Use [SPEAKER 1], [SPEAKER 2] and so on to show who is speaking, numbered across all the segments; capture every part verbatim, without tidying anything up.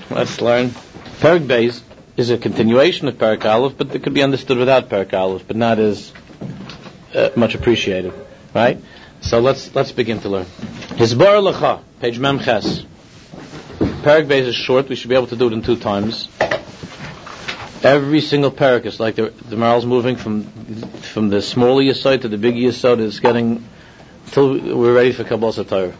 [SPEAKER 1] Let's learn. Perek Beis is a continuation of Perek Aleph, but it could be understood without Perek Aleph, but not as uh, much appreciated. Right? So let's let's begin to learn. Hisbar Lecha, page Mem Ches. Perek Beis is short. We should be able to do it in two times. Every single perek is like the the Maral's moving from from the smaller Yesod to the big Yesod. It's getting until we're ready for Kabbalah Torah.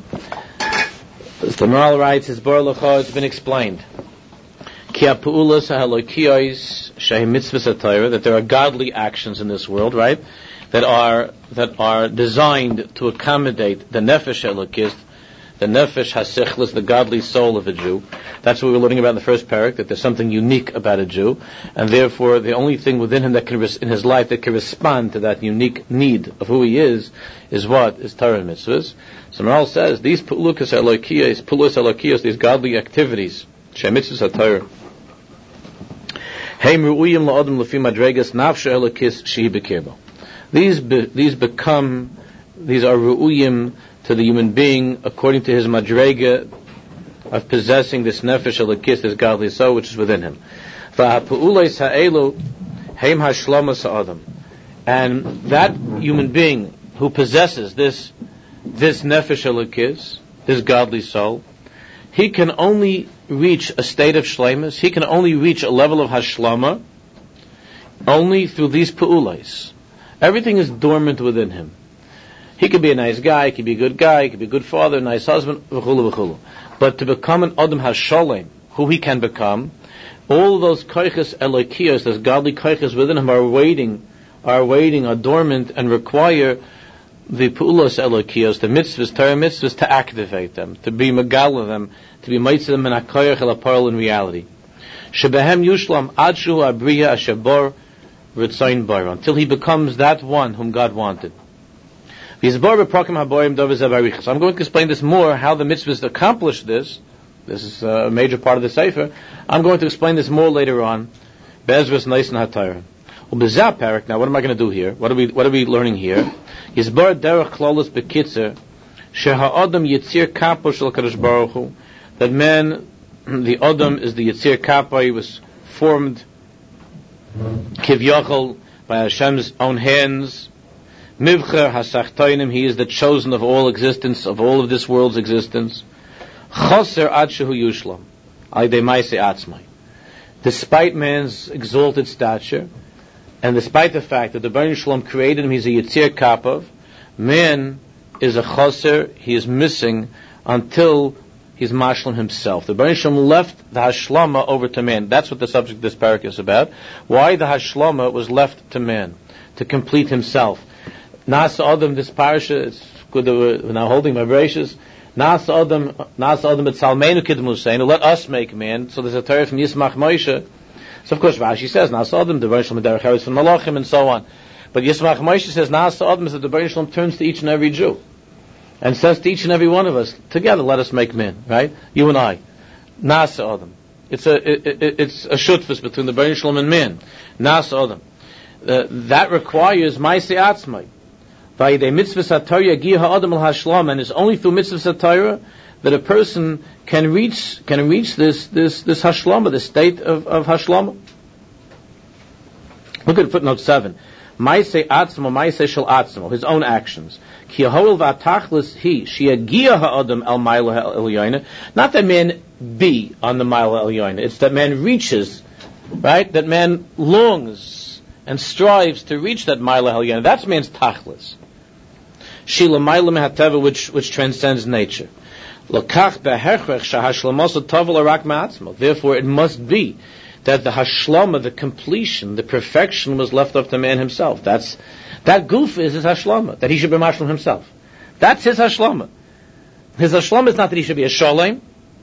[SPEAKER 1] As the Maral writes, his Bar Lecha, it's been explained. Ki ha'pu'ulas ha'halokiyos shehem mitzvahs ha'Torah, that there are godly actions in this world, right? That are that are designed to accommodate the nefesh halokis, the nefesh hasichlis, the godly soul of a Jew. That's what we were learning about in the first parak, that there's something unique about a Jew, and therefore the only thing within him that can res- in his life that can respond to that unique need of who he is is what? Is Torah and mitzvahs. So Maral says these pulukas halokiyos, pulus halokiyos, these godly activities, shem mitzvahs haTorah, hey meru'iyim la'adam lefi madregas nafshe halokis shehi bekirbo. These be, these become these are ru'uyim to the human being according to his madrega of possessing this nefesh halokis, this godly soul which is within him. V'ha'pu'ulais ha'elu heim hashlomas ha'adam, and that human being who possesses this this nefesh halokis, this godly soul, he can only reach a state of shleimus, he can only reach a level of hashlama only through these pu'ulais. Everything is dormant within him. He could be a nice guy, he could be a good guy, he could be a good father, a nice husband, v'chulu v'chulu. But to become an Adam HaSholem, who he can become, all those koiches elokiyos, those godly koiches within him are waiting, are waiting, are dormant, and require the pu'ulos elokiyos, the mitzvahs, Torah mitzvahs, to activate them, to be megala them, to be mitzvah them in hakoyach el haparol in reality. Shebehem yushlam ad shu abriya ashabor ritzayin bar, until he becomes that one whom God wanted. So I'm going to explain this more, how the mitzvahs accomplish this. This is a major part of the Sefer. I'm going to explain this more later on. Be'ezras Nais and HaTorah. Now, what am I going to do here? What are we, what are we learning here? Yisbar derech klolos bekitzer, sheha'adam yitzir kapo shel Kadosh Baruch Hu, that man, the Adam is the yitzir kapo, he was formed kivyachol by Hashem's own hands. Mivcher hasachtoinim, he is the chosen of all existence, of all of this world's existence. Choser ad shehu yushlam, aydei ma'aseh atzmai. Despite man's exalted stature, and despite the fact that the Baruch Shalom created him, he's a Yitzir Kapav, man is a Choser, he is missing until he's Mashlam himself. The Baruch Shalom left the Hashlama over to man. That's what the subject of this parak is about. Why the Hashlama was left to man, to complete himself. Nasa Adam, this parasha, it's good that we're now holding my braces. Nasa Adam, Nasa Adam et Salmeinu Kidmu Seinu, let us make man. So there's a Torah from Yismach Moshe. So of course Rashi says Nasa Adam, the Baruch Shalom Derech Eretz from Malachim, and so on. But Yismach Moshe says Nasa Adam is that the Baruch Shalom turns to each and every Jew and says to each and every one of us, together let us make men, right? You and I. Nasa Adam. It's a it, it, it's a shutfus between the Baruch Shalom and man. Nasa Adam. Uh, that requires Ma'aseh Atzmai. By the mitzvah Torah Yagih Ha'adam al Hashlam, and it's only through mitzvah Torah that a person can reach can reach this this this Hashlama, the state of, of Hashlama. Look at footnote seven. Ma'aseh Atzmo, Ma'aseh Shel Atzmo, his own actions. Ki Ha'ol V'Atachlis He She'Yagih Ha'adam El Ma'ila Elyoina. Not that man be on the Ma'ila Elyoina. It's that man reaches, right? That man longs and strives to reach that Ma'ila Elyoina. That's man's Tachlis. Shila Ma'ila Mehateva, which which transcends nature. Therefore, it must be that the hashlama, the completion, the perfection was left up to man himself. That's that goof is his hashlama, that he should be mashlam himself. That's his hashlama. His hashlama is not that he should be a shalem.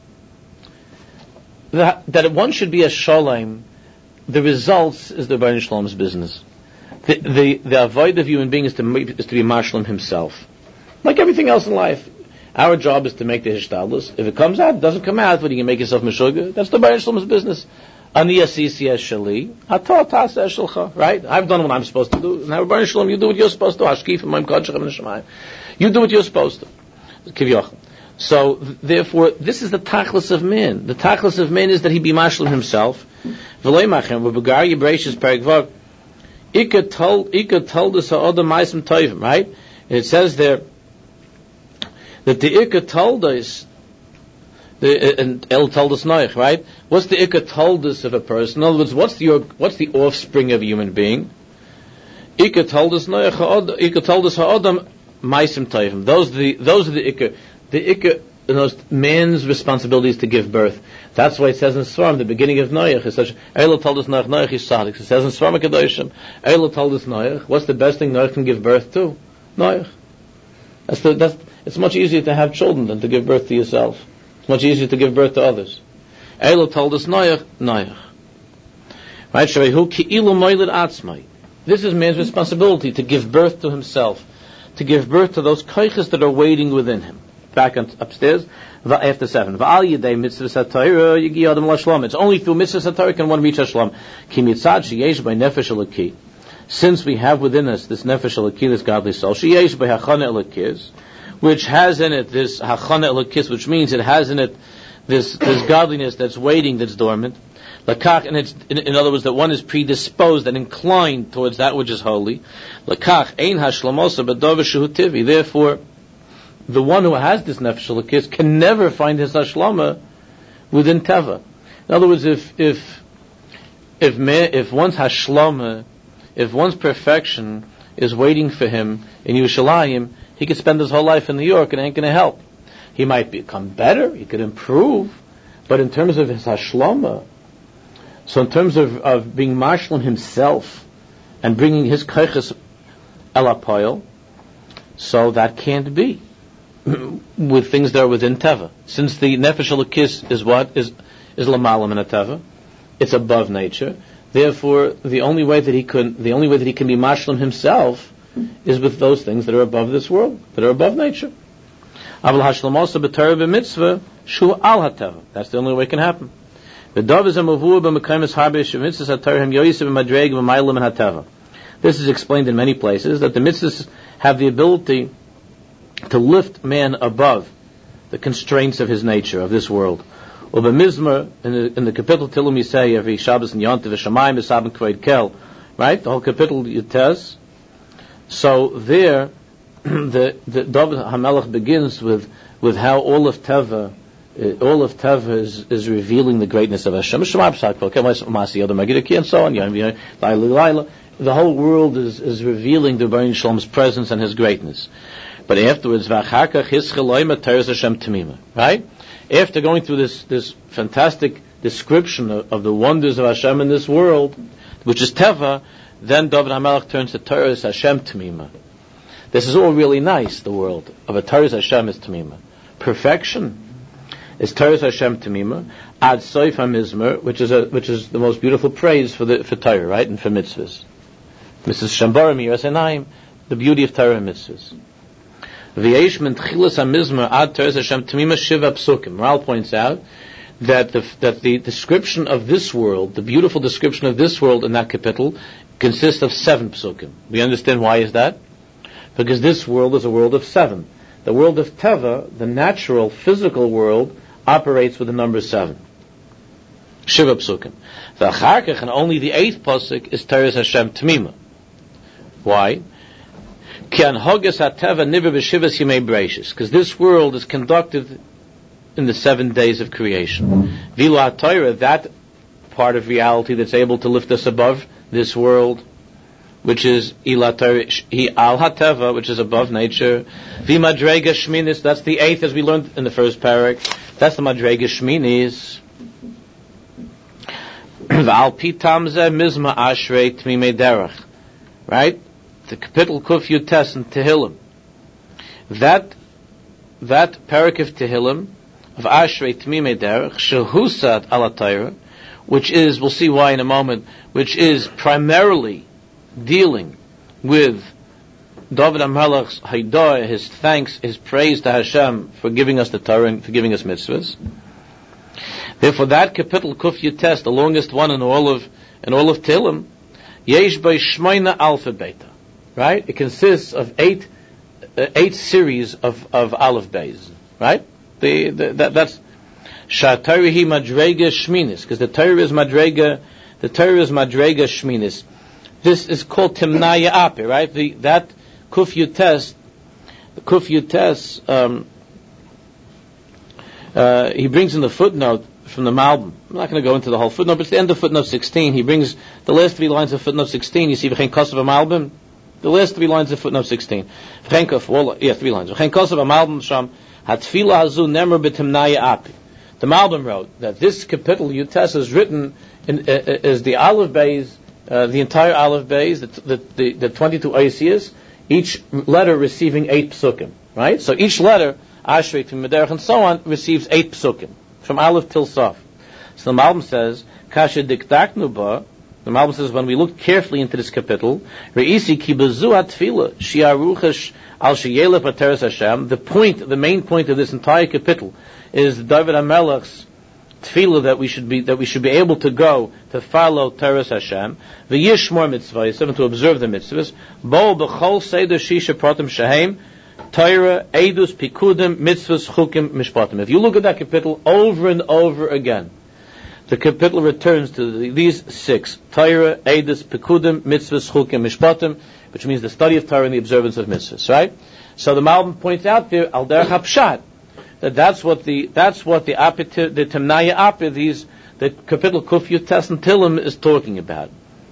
[SPEAKER 1] That, that one should be a shalem, the results is the Baruch Shalom's business. The the the avoid of human being is to is to be mashlam himself, like everything else in life. Our job is to make the hishtadlus. If it comes out, it doesn't come out, but you can make yourself meshuggah. That's the Baruch Shalom's business. Ani asisi es shali, atah tasa es shalcha. Right? I've done what I'm supposed to do. Now, Baruch Shalom, you do what you're supposed to. Hashkif and ma'im kodshechem v'neshamayim. You do what you're supposed to. Kivyachim. So, therefore, this is the tachlis of man. The tachlis of man is that he be mashlim himself. V'lei machem, v'begar yibreshis perikvav, Ika told Ika told us ha'odam ma'asim tovim, right? And it says there that the Ika told us, the, and El told us Noach, right? What's the Ika told us of a person? In other words, what's the what's the offspring of a human being? Ika told us Noach. Ika told us ha'odam ma'asim tovim. Those are the those are the Ika. The Ika, those man's responsibility is to give birth. That's why it says in Svarim, the beginning of Noach is such. Eila told us Noach, Noach is tzaddik. It says in Svarim Kedoshim, Eila told us Noach. What's the best thing Noach can give birth to? Noach. That's the, that's. It's much easier to have children than to give birth to yourself. It's much easier to give birth to others. Eila told us Noach, Noach. Right? Sharehu ki'ilu moilid atzmai. This is man's responsibility to give birth to himself, to give birth to those koiches that are waiting within him. Back on, upstairs, after seven. It's only through mitzvah satorah can one reach Hashlam. Since we have within us this nefesh elokis, this godly soul, which has in it this hachana elokis, which means it has in it this this godliness that's waiting, that's dormant. Lakach, and it's in, in other words that one is predisposed and inclined towards that which is holy. Lakach ein hashlamosa b'dov shehu tivi. Therefore, the one who has this nefesh elokis can never find his hashlama within teva. In other words, if if if me, if one's hashlama, if one's perfection is waiting for him in Yerushalayim, he could spend his whole life in New York and it ain't going to help. He might become better, he could improve, but in terms of his hashlama, so in terms of, of being mashlim himself and bringing his kaiches el apoyel, so that can't be with things that are within teva. Since the nefesh elokis is what is is lamalam in a teva, it's above nature. Therefore, the only way that he could, the only way that he can be mashlim himself, is with those things that are above this world, that are above nature. Aval hashlamosa b'torah b'mitzvah shu al hateva. That's the only way it can happen. The dov is a mavur b'mekaymes habish mitzvahs hatorahim yoyisem b'madreg b'maylam and hateva. This is explained in many places that the mitzvahs have the ability to lift man above the constraints of his nature, of this world. Uba mizmer, in the, in the capital Tilum Yisei, every Shabbos and Yontiv, Shamayim, Esab, and Kveid Kel, right? The whole capital Yites. So there, the, the David HaMelech begins with, with how all of Teva, uh, all of Teva is, is revealing the greatness of Hashem. And so on, the whole world is, is revealing the Baruch Shalom's presence and his greatness. But afterwards, right? After going through this, this fantastic description of, of the wonders of Hashem in this world, which is Teva, then David HaMelech turns to Torah Hashem Tamima. This is all really nice, the world of a Torah Hashem is Tamima. Perfection is Torah Hashem Tamima. Ad Soif HaMizmer, which is a, which is the most beautiful praise for the for Torah, right, and for mitzvahs. Missus Shambarim Yirasenayim, the beauty of Torah and mitzvahs. V'yesh min tchilas hamizmer ad Torah Hashem Tamima shiva psukim. Maral points out that the that the description of this world, the beautiful description of this world in that capital, consists of seven psukim. We understand why is that? Because this world is a world of seven. The world of Teva, the natural, physical world, operates with the number seven. Shiva psukim. The Acharkach, and only the eighth pasuk, is Torah Hashem Tamima. Why? Because this world is conducted in the seven days of creation. Vilu HaTorah, that part of reality that's able to lift us above this world, which is Al HaTeva, which is above nature. V'madrega Shminis, that's the eighth, as we learned in the first parak. That's the Madrega Shminis. V'al pitam zeh mizma ashrei tmimei derech. Right? The capital Kuf Yutes in Tehillim. That that parak of Tehillim of Ashrei Tmimei Derech Shehusat Ala Torah, which is, we'll see why in a moment, which is primarily dealing with David HaMelech's Haidah, his thanks, his praise to Hashem for giving us the Torah and for giving us mitzvahs. Therefore, that capital Kuf Yutes, the longest one in all of in all of Tehillim, Yesh Bei Shmoina Alpha Beta. Right? It consists of eight, uh, eight series of, of Aleph Beis. Right? The, the that, that's Shatari hi madrega shminis, because the Torah is madrega, the Torah is madrega shminis. This is called timnaya ape, right? The, that kuf yutes, the kuf yutes, um, uh, he brings in the footnote from the Malbim. I'm not going to go into the whole footnote, but it's the end of footnote sixteen. He brings the last three lines of footnote sixteen. You see, v'chein kosav Malbim. The last three lines of footnote sixteen. V'chein kosav, well, yeah, three lines. V'chein kosav Malbim sham hatfila hazu nemer b'timnaya ape. The Malbim wrote that this kapitel Yutes is written in, uh, is the Aleph Beis, uh, the entire Aleph Beis, the, the, the, the twenty-two Oisias, each letter receiving eight psukim, right? So each letter, Ashrei, Mederach, and so on, receives eight psukim, from Aleph till Sof. So the Malbim says, Kasha diktaknu ba, the Malbim says, when we look carefully into this kapitel, Re'isi ki bezu hatfila, shi'aruchash al sheyelef ateres Hashem, the point, the main point of this entire kapitel, is David HaMelech's tefillah that we should be that we should be able to go to follow Teres Hashem, v'yishmor mitzvahs, and to observe the mitzvahs. Bo b'chol seder shisha pratim shehem Torah edus pikudim mitzvahs chukim mishpatim. If you look at that kapitel over and over again, the kapitel returns to the, these six: Torah edus pikudim mitzvahs chukim mishpatim, which means the study of Torah and the observance of mitzvahs. Right. So the Malbim points out there al derech hapshat. That that's what the that's what the apit the Timnaya Apit, these the kapitel Kuf Yutes and Tilim is talking about.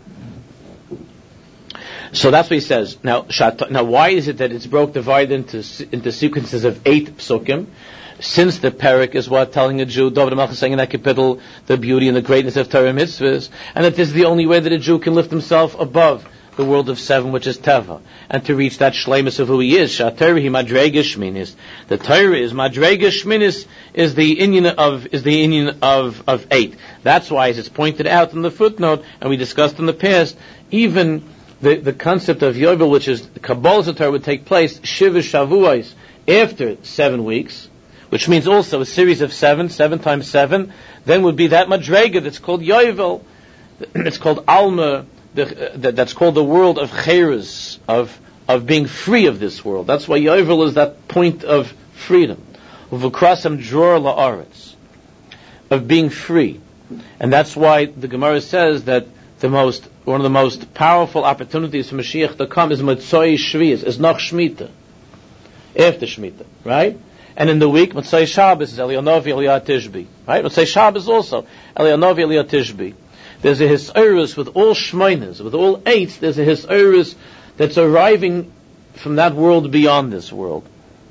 [SPEAKER 1] So that's what he says. Now, shat, now why is it that it's broke divided into into sequences of eight psukim? Since the parak is what telling a Jew, David HaMelech is saying in that kapitel, the beauty and the greatness of Torah mitzvahs, and that this is the only way that a Jew can lift himself above the world of seven, which is Teva, and to reach that shleimus of who he is. Shatorah hi madrega shminis. The Torah is madrega shminis, is the Indian of is the Indian of of eight. That's why, as it's pointed out in the footnote, and we discussed in the past, even the, the concept of Yovel, which is the Kabbalah Torah, would take place Shiva Shavuos after seven weeks, which means also a series of seven, seven times seven. Then would be that madrega that's called Yovel. It's called Alma. The, uh, that, that's called the world of Cheres, of of being free of this world. That's why Yovel is that point of freedom, Uvukrasam dror la'aretz, of being free, and that's why the Gemara says that the most one of the most powerful opportunities for Mashiach to come is Motzoi Shvius, is noch Shemitah, after Shemitah, right? And in the week Motzoi Shabbos is Elianovi Eliyah Tishbi, right? Motzoi Shabbos also Elianovi Eliyah Tishbi. There's a hisayrus with all shmeinas, with all eights, there's a hisayrus that's arriving from that world beyond this world.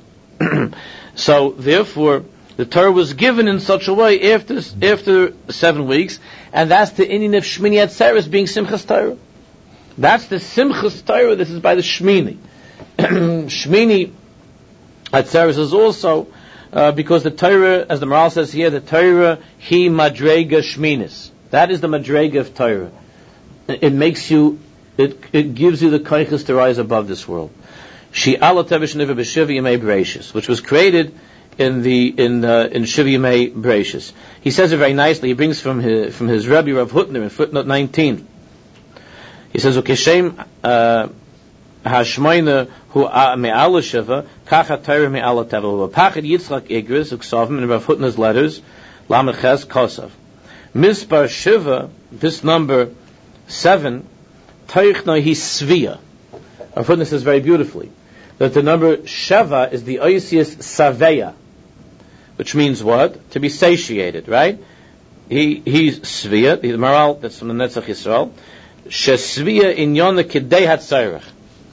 [SPEAKER 1] So, therefore, the Torah was given in such a way after after seven weeks, and that's the Indian of Shmini Atzeres being Simchas Torah. That's the Simchas Torah, this is by the Shmini. Shmini Atzeres is also, uh, because the Torah, as the Maral says here, the Torah, hi madrega shminis. That is the madrega of Torah. It makes you, it, it gives you the kaiches to rise above this world. She ala tevish niva b'shiva yemei breishis, which was created in the in uh, in Shiva yemei breishis. He says it very nicely. He brings from his from his Rebbe Rav Hutner in footnote nineteen. He says, "Ukeshem hashmoina hu me'ala shiva kacha Torah me'ala teva." Pachad Yitzchak Igris uksavim in Rav Hutner's letters lameches kosav. Mispar Shiva, this number seven, Teichna hi Svia. Our footnote says very beautifully that the number Sheva is the Oisius Saveya, which means what? To be satiated, right? He he's Svia, the moral that's from the Netzach Yisrael. Shesvia in Yona Kidei Hatzayrach.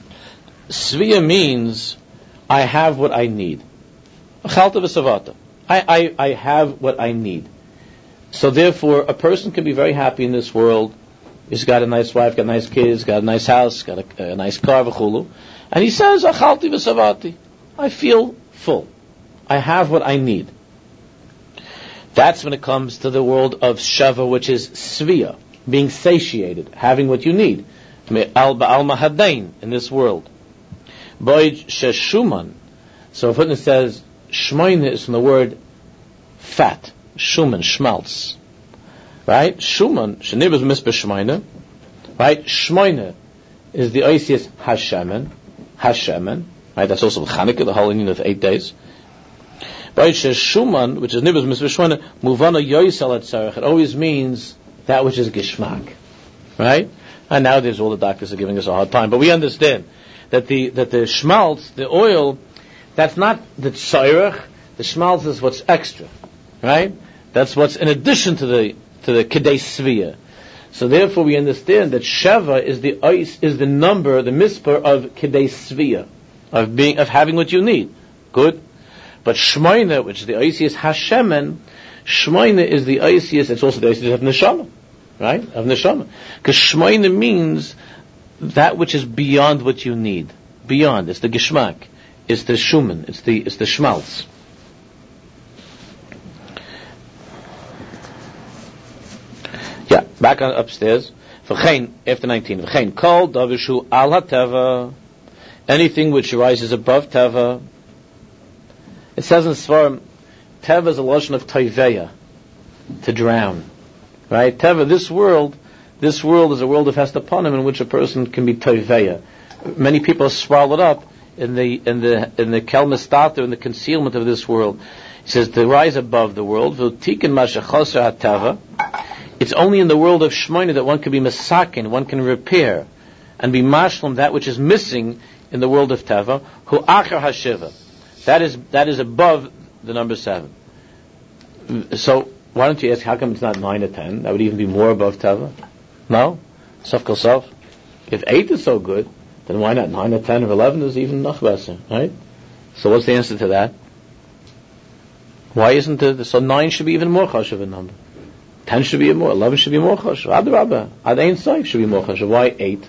[SPEAKER 1] Svia means I have what I need. Chalta v'savata. I, I I have what I need. So therefore, a person can be very happy in this world. He's got a nice wife, got nice kids, got a nice house, got a, a nice car, v'chulu. And he says, Achalti v'savati. I feel full. I have what I need. That's when it comes to the world of Shava, which is Svia, being satiated, having what you need. Al-Ba'al Mahadain, in this world. Boij Sheshuman. So if it says, Shmoyne is from the word fat. Shuman, schmaltz. Right? Shuman, Shenib is Misper Shmoyne. Right? Shmoyne is the Oisius Hashemen. Hashemen. Right? That's also Chanukah, the whole union of eight days. But Right? Shuman, which is nibus misveshwana, muvana yoisal at tzarech. It always means that which is gishmak. Right? And nowadays all the doctors are giving us a hard time. But we understand that the that the schmaltz, the oil, that's not the tzarech. The schmaltz is what's extra. Right? That's what's in addition to the to the kedei svia. So therefore we understand that Sheva is the ice, is the number, the mispar of kedei svia, of being, of having what you need. Good. But Shmoina, which is the Isis Hashemen, Shmoina is the Isis, it's also the Isis of Neshama, right? Of Neshama. Because Shmoina means that which is beyond what you need. Beyond. It's the Geshmak. It's the Shuman. It's the, it's the Shmalz. Yeah, back on upstairs. V'chein, after nineteen. V'chein, kol davishu al ha-teva. Anything which rises above Teva. It says in Svarim, Teva is a lotion of Toiveya, to drown. Right? Teva, this world, this world is a world of Hestaponim in which a person can be Toiveya. Many people are swallowed up in the in the in the Kelmestata, in the concealment of this world. He says to rise above the world. V'tikin mashachosar hatava. It's only in the world of Shmoina that one can be masakin, one can repair, and be mashlam that which is missing in the world of Teva. Hu achar hashiva. That is that is above the number seven. So why don't you ask how come it's not nine or ten? That would even be more above Teva. No? Sof kol sof. If eight is so good, then why not nine or ten or eleven is even noch better, right? So what's the answer to that? Why isn't it? So nine should be even more chashuv a number. Ten should be more. Eleven should be more chashuv. Ad Rabbah. Ad Ein Sof should be more chashuv. Why eight?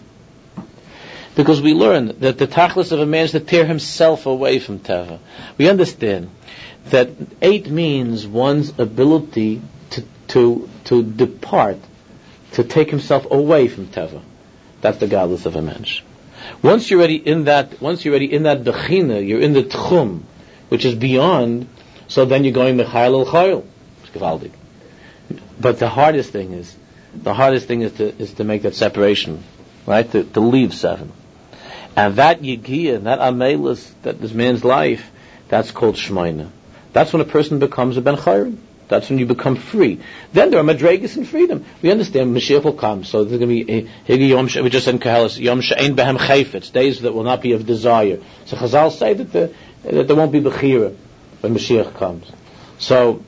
[SPEAKER 1] Because we learn that the tachlis of a man is to tear himself away from Teva. We understand that eight means one's ability to to to depart, to take himself away from Teva. That's the godless of a mensch. Once you're already in that, once you're already in that bechina, you're in the tchum, which is beyond. So then you're going mechayil el chayil. It's gewaldig. But the hardest thing is, the hardest thing is to is to make that separation, right? To, to leave seven. And that yigiyah, that amelus, that this man's life, that's called shmoina. That's when a person becomes a ben chayrim. That's when you become free. Then there are madregas in freedom. We understand Mashiach will come, so there's going to be higi yom. We just said in Koheles, yom she'ein behem chayfetz, days that will not be of desire. So Chazal say that the, that there won't be bechira when Mashiach comes. So,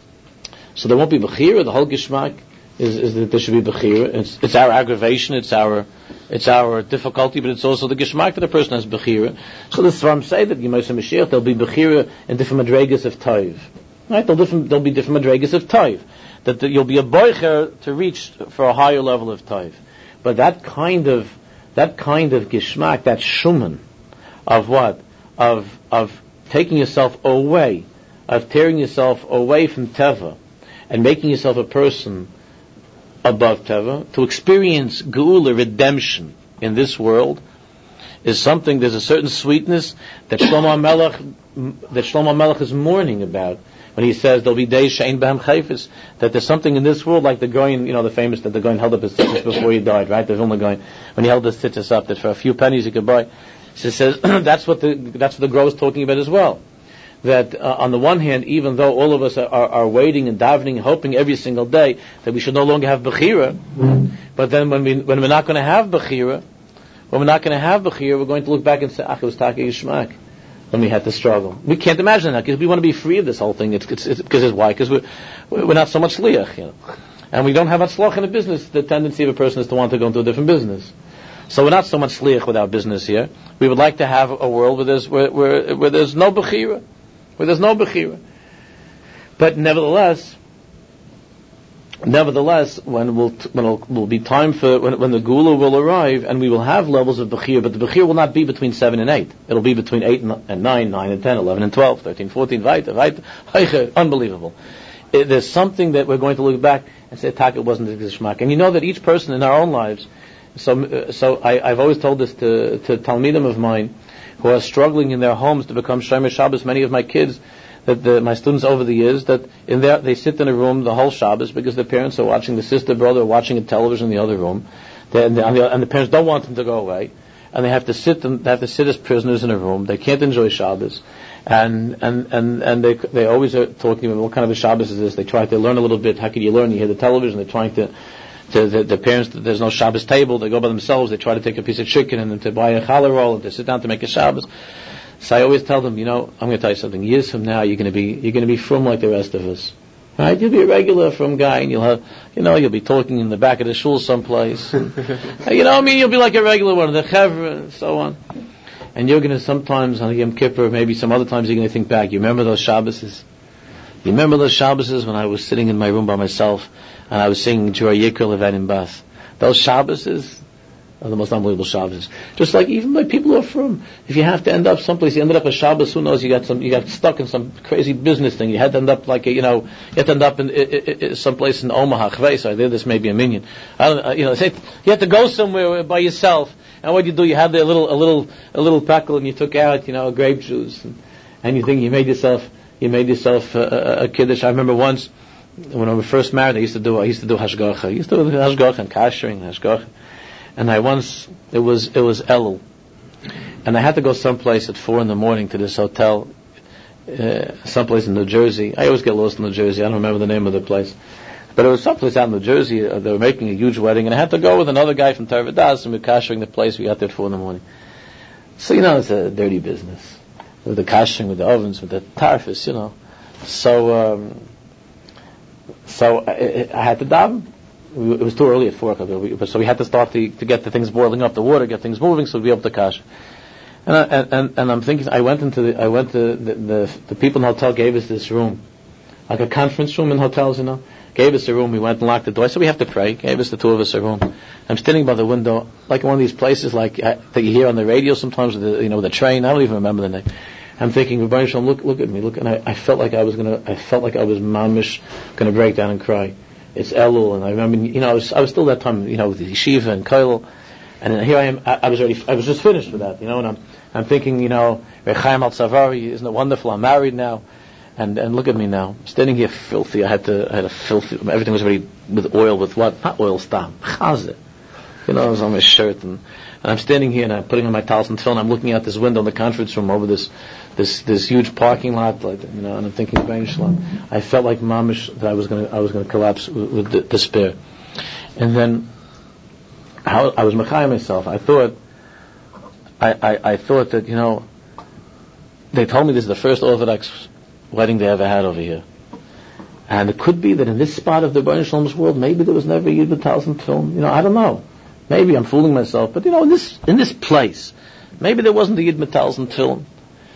[SPEAKER 1] so there won't be bechira. The whole geshmak is, is that there should be bechira. It's, it's our aggravation. It's our It's our difficulty, but it's also the geshmak that a person has bechira. So the Svarim say that Yemais HaMashiach there'll be bechira in different madregas of taiv. Right? There'll, different, there'll be different madregas of taiv. That the, you'll be a boicher to reach for a higher level of taiv. But that kind of that kind of geshmak, that shuman, of what? Of of taking yourself away, of tearing yourself away from Teva, and making yourself a person above Teva, to experience geula, redemption in this world, is something. There's a certain sweetness that Shlomo Melech that Shlomo Melech is mourning about when he says there'll be days she'ein behem chayfetz, that there's something in this world like the Goyen, you know, the famous that the Goyen held up his tzitzis before he died, right? The Vilna Goyen, when he held his tzitzis up, that for a few pennies he could buy. So he says that's what the that's what the Gro is talking about as well. That uh, on the one hand, even though all of us are, are, are waiting and davening, hoping every single day that we should no longer have bechira, but then when we when we're not going to have bechira, when we're not going to have bechira, we're going to look back and say, "Ach, it was taki yishmak," when we had to struggle. We can't imagine that because we want to be free of this whole thing. It's because it's, it's, it's why because we're we're not so much liach, you know, and we don't have hatzlach in a business. The tendency of a person is to want to go into a different business. So we're not so much liach with our business here. We would like to have a world where there's where where, where there's no bechira. Where there's no bechira. But nevertheless, nevertheless, when will when will will be time for when when the gula will arrive, and we will have levels of bechira, but the bechira will not be between seven and eight. It'll be between eight and nine, nine and ten, eleven and twelve, thirteen, fourteen, weiter, weiter. Unbelievable. It, there's something that we're going to look back and say, "Tak, it wasn't a geshmak." And you know that each person in our own lives. So, uh, so I, I've always told this to to talmidim of mine who are struggling in their homes to become Shomer Shabbos. Many of my kids, that the, my students over the years, that in there they sit in a room the whole Shabbos because their parents are watching, the sister, brother are watching a television in the other room, they, and, the, and, the, and the parents don't want them to go away, and they have to sit and they have to sit as prisoners in a room. They can't enjoy Shabbos, And and and and they they always are talking about what kind of a Shabbos is this. They try to learn a little bit. How can you learn? You hear the television. They're trying to, to the, the parents. There's no Shabbos table. They go by themselves. They try to take a piece of chicken and then to buy a challah roll and to sit down to make a Shabbos. So I always tell them, you know, I'm going to tell you something. Years from now, you're going to be you're going to be from like the rest of us. Right? You'll be a regular from guy, and you'll have, you know, you'll be talking in the back of the shul someplace. And, you know, I mean, you'll be like a regular one, the chevra and so on. And you're going to sometimes on Yom Kippur, maybe some other times, you're going to think back. You remember those Shabboses? You remember those Shabboses when I was sitting in my room by myself and I was singing Jor Yikr Levanim Bas? Those Shabboses are the most unbelievable Shabbos. Just like even by people who are from, if you have to end up someplace, you ended up a Shabbos, who knows, you got some, you got stuck in some crazy business thing. You had to end up like a, you know, you had to end up in, in, in someplace in Omaha, Chveis, or there, this may be a minion. I don't, uh, you know, say, you had to go somewhere by yourself. And what you do, you had a little, a little, a little packle, and you took out, you know, grape juice, and, and you think you made yourself, you made yourself a, a, a kiddush. I remember once when I was first married, I used to do, I used to do hashgacha. I used to do hashgacha and kashering, hashgacha. And I once, it was, it was Elul. And I had to go someplace at four in the morning to this hotel, uh, someplace in New Jersey. I always get lost in New Jersey. I don't remember the name of the place. But it was someplace out in New Jersey. Uh, they were making a huge wedding, and I had to go with another guy from Tarvadas, and we were kashering the place. We got there at four in the morning. So, you know, it's a dirty business. With the kashering, with the ovens, with the tarfis, you know. So, um, so I, I had to daven. It was too early at four o'clock, so we had to start to, to get the things boiling up, the water, get things moving, so we'd be able to kash. And, I, and and I'm thinking, I went into the, I went to the, the the people in the hotel gave us this room, like a conference room in hotels, you know. Gave us a room. We went and locked the door. So we have to pray. Gave us the two of us a room. I'm standing by the window, like in one of these places, like uh, that you hear on the radio sometimes, the, you know, the train. I don't even remember the name. I'm thinking, Rebbeinu Shalom, look, look at me, look, and I, I felt like I was gonna, I felt like I was mamish gonna break down and cry. It's Elul, and I remember, you know, I was, I was still that time, you know, with the yeshiva and kollel, and then here I am. I, I was already, I was just finished with that, you know, and I'm, I'm thinking, you know, Rechaim al Tzavari, isn't it wonderful? I'm married now, and and look at me now, I'm standing here filthy. I had to, I had a filthy. Everything was already with oil, with what? Not oil, stam, chazit. You know, I was on my shirt, and, and I'm standing here, and I'm putting on my towels and tefillin. I'm looking out this window in the conference room over this, this, this huge parking lot, like, you know, and I'm thinking, Rebbeinu Shalom, I felt like mamish that I was going to, I was going to collapse with, with d- despair. And then, how I was mechayim myself. I thought, I, I, I thought that, you know, they told me this is the first Orthodox wedding they ever had over here. And it could be that in this spot of the Rebbeinu Shalom's world, maybe there was never a Yid B'Talzim film. You know, I don't know. Maybe I'm fooling myself, but you know, in this in this place, maybe there wasn't a Yid B'Talzim film.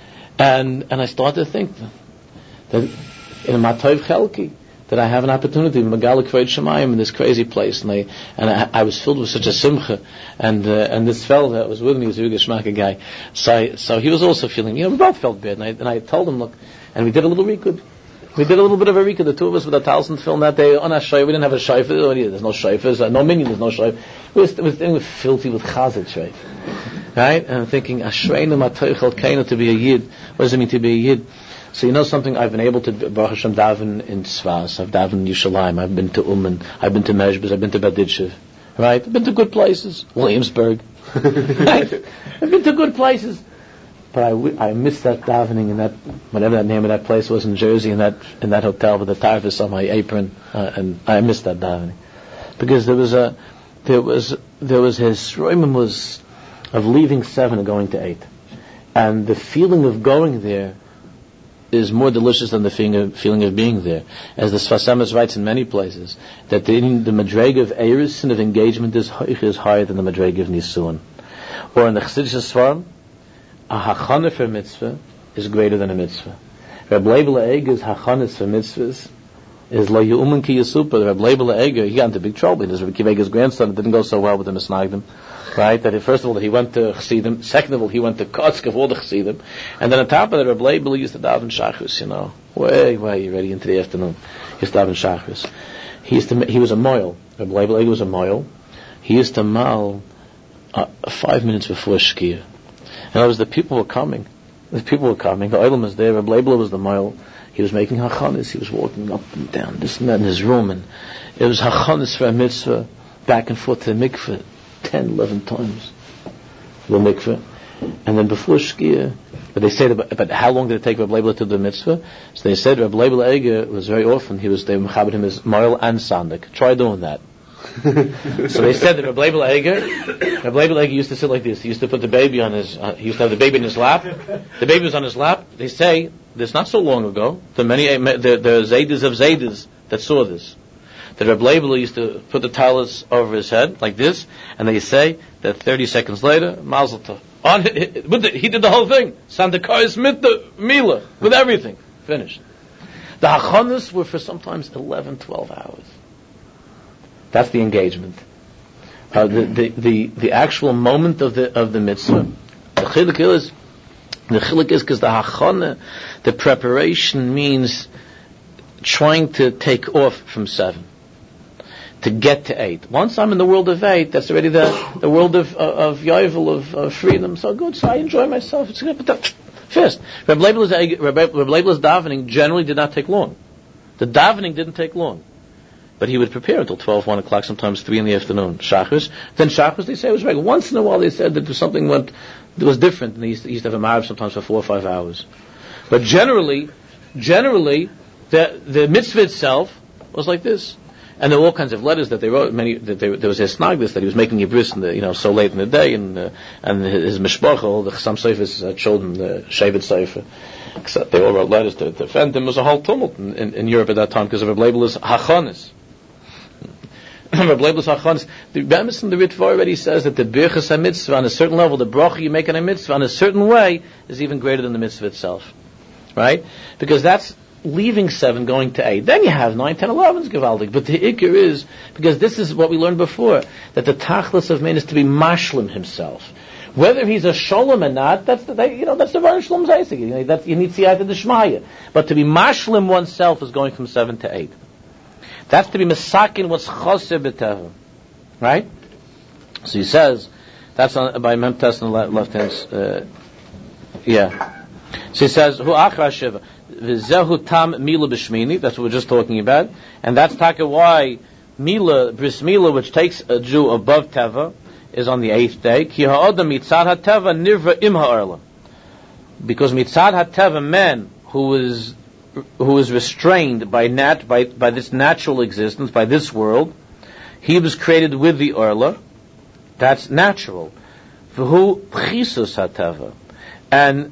[SPEAKER 1] And and I started to think that in Matov Chelki, that I have an opportunity in Megala Kvod Shemayim in this crazy place, and I and I, I was filled with such a simcha, and uh, and this fellow that was with me was a Yugashmaka guy, so I, so he was also feeling, you know, we both felt bad, and I and I told him, look, and we did a little rikud. We did a little bit of a rika, the two of us with a thousand film that day on a shayf. We didn't have a shayf. There's no shayf. No minion. There's no shayf. We were standing with filthy with chazit shayf. Right? And I'm thinking, Ashreinu matoichel kainu, to be a yid. What does it mean to be a yid? So you know something, I've been able to, Baruch Hashem, daven in Tzfas. I've daven in Yerushalayim. I've been to Uman. I've been to Mezhbez. I've been to Berditchev. Right? I've been to good places. Williamsburg. Right? I've been to good places. But I, w- I missed that davening in that, whatever that name of that place was in Jersey, in that in that hotel with the tarfis on my apron, uh, and I missed that davening because there was a there was there was his shroimim was of leaving seven and going to eight, and the feeling of going there is more delicious than the feeling of, feeling of being there. As the Sfas Emes writes in many places, that the, the madrega of eris and of engagement is, is higher than the madrega of nisuan, or in the Chassidish Sfarim, a hachana for mitzvah is greater than a mitzvah. Reb Leibel Eger's hachanas for mitzvahs is lo yu'uman ki yasupa. Reb Leibel Eger, he got into big trouble. His Reb Akiva Eger's grandson, it didn't go so well with the Misnagdim. Right? That he, first of all, he went to Chassidim. Second of all, he went to Kotsk of all the Chassidim. And then on top of that, Reb Leibel used to daven shachris, you know. Way, way, ready into the afternoon. He used to daven shachris. He used to, he was a moil. Reb Leibel Eger was a moil. He used to mal uh, five minutes before Shkia. And it was the people were coming. The people were coming. The Olam was there. Reb Leibel was the mile. He was making hachanis. He was walking up and down, this and that in his room. And it was hachanis for a mitzvah, back and forth to the mikveh, ten, eleven times. The mikveh. And then before Shkia, but they said about, about how long did it take Reb Leibler to do the mitzvah? So they said Reb Leibler Eger was very often, he was, they mechabed him as Moral and Sandik. Try doing that. So they said that Reb Leibler Eger, Reb Leibler Eger used to sit like this. He used to put the baby on his, uh, he used to have the baby in his lap. The baby was on his lap. They say, this not so long ago, the many, the, the Zaydas of Zaydas that saw this. That Reb Leibler used to put the talus over his head, like this, and they say that thirty seconds later, Mazel Tov. On, he did the whole thing. Sandakais mit the Mila, with everything. Finished. The Hachanas were for sometimes eleven, twelve hours. That's the engagement. Uh, the, the, the, the actual moment of the, of the mitzvah. The chiluk is, the chiluk is because the Hachana, the preparation means trying to take off from seven. To get to eight. Once I'm in the world of eight, that's already the, the world of, of, of yovel, of, of freedom. So good, so I enjoy myself. It's good. But first, Reb Leibler's, Reb Leibler's davening generally did not take long. The davening didn't take long. But he would prepare until twelve, one o'clock, sometimes three in the afternoon. Shachris. Then Shachris, they say, it was regular. Once in a while they said that something went, that was different. And he used to, he used to have a marriage sometimes for four or five hours. But generally, generally, the, the mitzvah itself was like this. And there were all kinds of letters that they wrote. Many that they, there was his snagdis that he was making a bris in the, you know, so late in the day, and uh, and his mishpacha, all the Chassam Seifers uh, children, the Shevet Seifer, they all wrote letters to, to defend him. There was a whole tumult in, in, in Europe at that time because of Reb Leibler's hachanis. Reb Leibler's hachanis. The Bemis in the Ritva already says that the birchas hamitzvah on a certain level, the bracha you make on a mitzvah in a certain way is even greater than the mitzvah itself, right? Because that's leaving seven, going to eight. Then you have nine, ten, eleven is gewaldig. But the ikir is, because this is what we learned before, that the tachlis of man is to be mashlim himself. Whether he's a sholem or not, that's the, you know, that's the Baruch Shalom Zaysig. You know, that's, you need siyata d'shmaya. But to be mashlim oneself is going from seven to eight. That's to be masakin what's choser b'teva. Right? So he says, that's on, by Mem Tes on the left hand, uh, yeah. So he says, Hu achra shiva. V'zehu tam mila b'shmini. That's what we're just talking about. And that's taka why mila, bris mila, which takes a Jew above teva, is on the eighth day. Ki ha'odam mitzad ha'teva nirva im ha'arla. Because mitzad ha'teva, man who is who is restrained by nat by by this natural existence, by this world, he was created with the orla. That's natural. V'hu pchisus ha'teva. And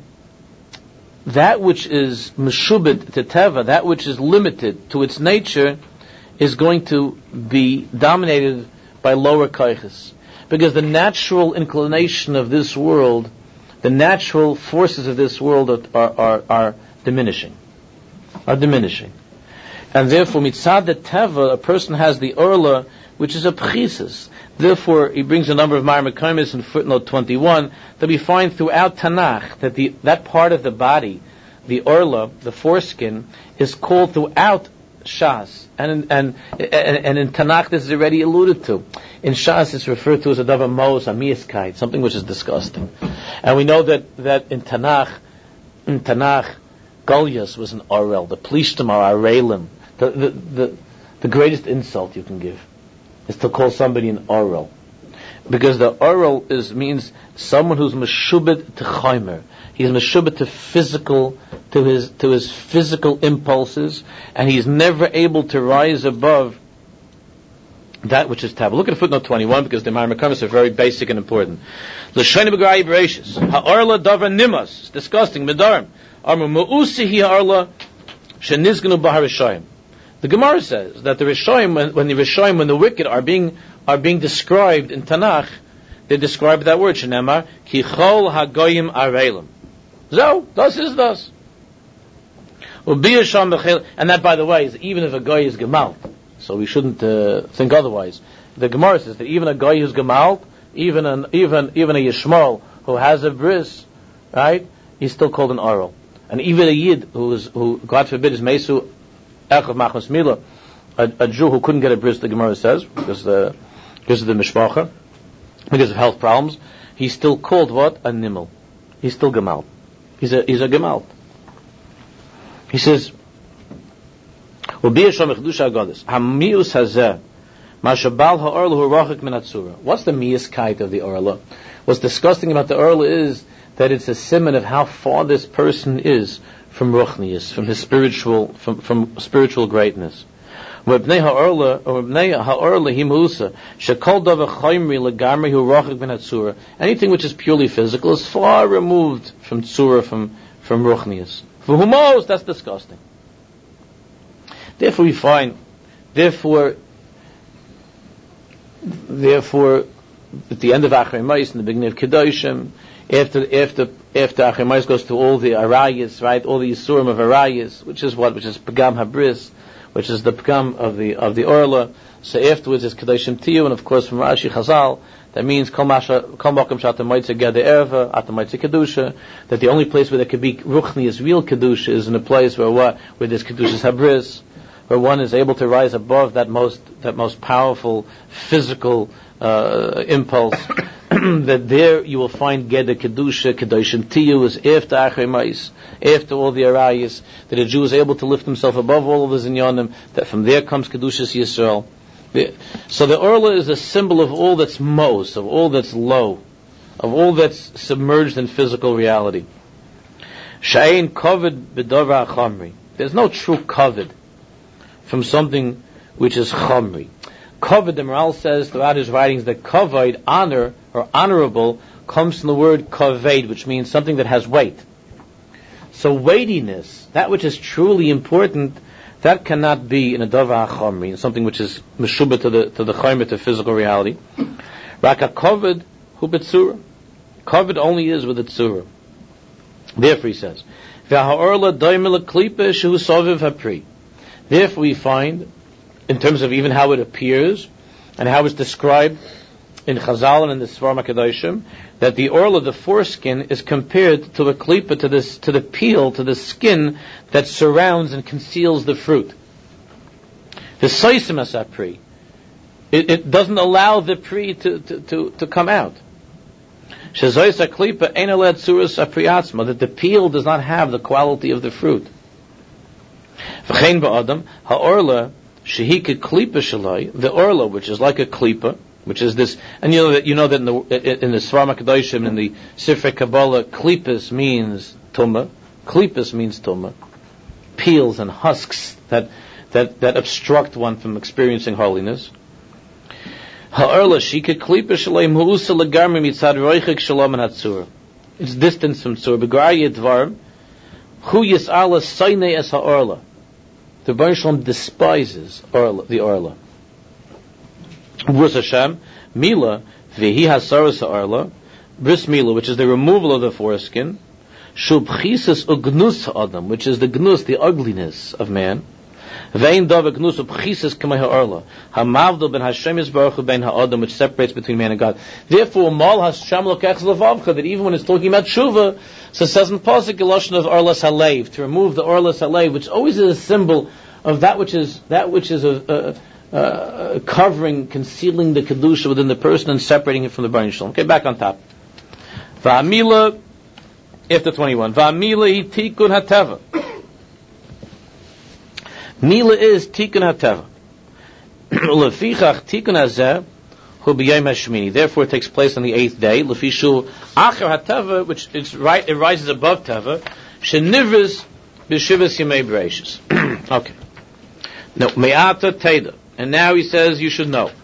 [SPEAKER 1] that which is meshubed to teva, that which is limited to its nature, is going to be dominated by lower kaiches. Because the natural inclination of this world, the natural forces of this world are, are, are diminishing. Are diminishing. And therefore, mitzad the teva, a person has the orla, which is a pchisis. Therefore, he brings a number of Ma'ar Mekaymis in footnote twenty-one that we find throughout Tanakh that the that part of the body, the orla, the foreskin, is called throughout Shas, and in, and, and and in Tanakh this is already alluded to. In Shas it's referred to as a davar mos, a miaskite, something which is disgusting. And we know that, that in Tanakh, in Tanakh, Goliath was an orel. The plishtim are arelim. The, the the the greatest insult you can give is to call somebody an orel, because the orel is means someone who's meshubed to chaymer. He's meshubed to physical, to his to his physical impulses, and he's never able to rise above that which is taboo. Look at footnote twenty-one, because the Ma'ar Mekaymis are very basic and important. L'shayne b'garai b'reishis ha'orla davar nimas. It's disgusting. Medarim armu ma'usi hi ha'orla shenizganu b'har rishayim. The Gemara says that the Rishayim, when, when the Rishayim, when the wicked are being are being described in Tanakh, they describe that word shenemar ki chol hagoyim areilim. So, das is das. And that, by the way, is even if a guy is gemalt. So we shouldn't uh, think otherwise. The Gemara says that even a guy who's gemalt, even an even even a yishmal who has a bris, right, he's still called an oral. And even a yid who is who, God forbid, is mesu echav machmas mila, a, a Jew who couldn't get a bris, the Gemara says, because the because of the mishpacha, because of health problems, he's still called what? A nimel. He's still gemalt. He's a he's a gemalt. He says, What's the miaskite of the orla? What's disgusting about the orla is that it's a simon of how far this person is from ruchnius, from his spiritual, from, from spiritual greatness. Anything which is purely physical is far removed from tzura, from from ruchnius. For humos, that's disgusting. Therefore, we find, therefore, therefore, at the end of Achrei Mos, in the beginning of Kedoshim, after after after Achrei Mos goes to all the arayas, right, all the yisurim of arayas, which is what, which is pagam habris, which is the pagam of the of the orla. So afterwards is Kedoshim Tiyu, and of course from Rashi Chazal, that means kol makom shata moitze geder erva ata moitze kedusha. That the only place where there could be ruchnius, real kedusha, is in a place where what, where there's kedushas habris, where one is able to rise above that most that most powerful physical uh, impulse. That there you will find Geder Kedusha, Kedoshim Tiyu, is after Achrei Mos, after all the arayas, that a Jew is able to lift himself above all of his inyanim, that from there comes Kedushas Yisrael. So the Orla is a symbol of all that's most, of all that's low, of all that's submerged in physical reality. Sha'ein Kovid B'Dovar Chamri. There's no true Kovid from something which is Chamri. Kavod, the Maral says throughout his writings that kavod, honor or honorable, comes from the word kaved, which means something that has weight. So weightiness, that which is truly important, that cannot be in a davar chamri, something which is meshubah to the to the chaymer, to physical reality. Raka kavod hu betzura. Kavod only is with the tzura. Therefore, he says, v'ha'orla daimel klipa shehu soviv hapri. Therefore, we find, in terms of even how it appears and how it's described in Chazal and in the Sfarim HaKadoshim, that the orla, the foreskin, is compared to a klipa, to this, to the peel, to the skin that surrounds and conceals the fruit. The soisim asapri, it, it doesn't allow the pri to, to, to, to come out. Shezois aklipa ein aled tzuras apriatzma, that the peel does not have the quality of the fruit. V'chein ba'adam ha'orla shehika klipa shalai, the orla, which is like a klipa, which is this, and you know that you know that in the in the Sfarim HaKadoshim, in the Sifrei Kabbalah, klipas means tumah. Klipas means tumah, peels and husks that that that obstruct one from experiencing holiness. Ha'orla shehika klipa shalai mu'usa legarmi mitzad roichik shalom and hatzur. It's distance from tzur. Begraya dvarim hu yis'ala saynei es ha'orla. The Rebbeinu Shalom despises orla, the orla. Bris Hashem, Mila, Vihi Hasaras Orla, Bris Mila, which is the removal of the foreskin, Shubchisis Ugnus Adam, which is the gnus, the ugliness of man. Vein Dav Gnus Ubchisis Kamei Ha'orla, Hamavdil ben Hashem Yisbaruch ben Ha'adam, which separates between man and God. Therefore, Mal Hashem Lokech Levavcha, that even when it's talking about Tshuva, so it says in Pasuk Eloshen of Orlas Halev, to remove the Orlas Halev, which always is a symbol of that which is that which is a, a, a covering, concealing the kedusha within the person and separating it from the Rebbeinu Shalom. Okay, back on top. Va'amila, after twenty-one. Va'amila hi tikun hateva. Mila is tikun hateva. Lefichach tikun hazeh hu b'yom hashmini. Therefore, it takes place on the eighth day. Lefishu acher hateva, which it's right, it rises above teva. Shenivris b'shivas yemei bereishis. Okay. No, me'ata teda. And now he says you should know.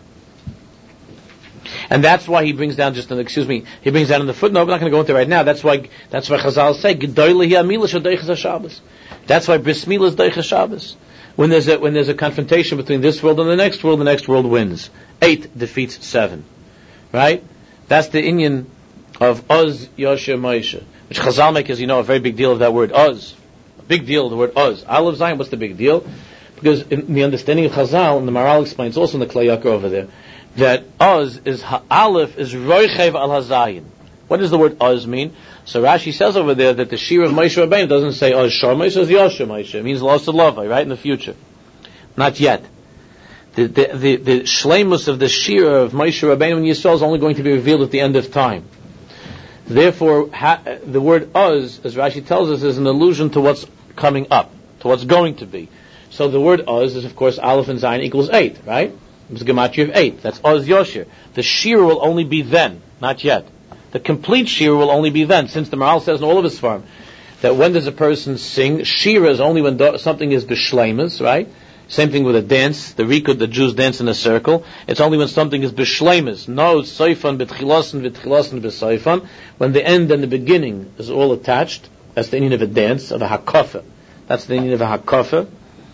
[SPEAKER 1] And that's why he brings down just an, excuse me, he brings down in the footnote, we're not going to go into it right now, that's why, that's why Chazal say, Gedoyle hi amila shadeichas HaShabbos. That's why Bris Milah is deichas Shabbos. When there's a, when there's a confrontation between this world and the next world, the next world wins. Eight defeats seven. Right? That's the inyan of Oz Yosher Moshe, which Chazal make, as you know, a very big deal of that word Oz. A big deal of the word Oz. Aleph Zayin, what's the big deal? Because in the understanding of Chazal, and the Maral explains also in the Klei Yakar over there, that Oz is Aleph is Roichev al Hazayin. What does the word Oz mean? So Rashi says over there that the Shir of Moshe Rabbeinu doesn't say Oz Shor Moshe, it says Yosher Moshe. It means Los Lavai, right, in the future. Not yet. The the the, the shleimus of the Shir of Moshe Rabbeinu and Yisrael is only going to be revealed at the end of time. Therefore, ha, the word Oz, as Rashi tells us, is an allusion to what's coming up, to what's going to be. So the word Oz is, of course, Aleph and Zayin equals eight, right? It's a gematria of eight. That's Oz Yosher. The Shir will only be then, not yet. The complete shira will only be then, since the Maharal says in all of his form that when does a person sing, shira is only when do- something is b'shleimus, right? Same thing with a dance, the Rikud, the Jews dance in a circle. It's only when something is b'shleimus. No, it's soifan, b'tchilasan, b'tchilasan, b'soifan. When the end and the beginning is all attached, that's the meaning of a dance, of a hakafa. That's the meaning of a hakafa.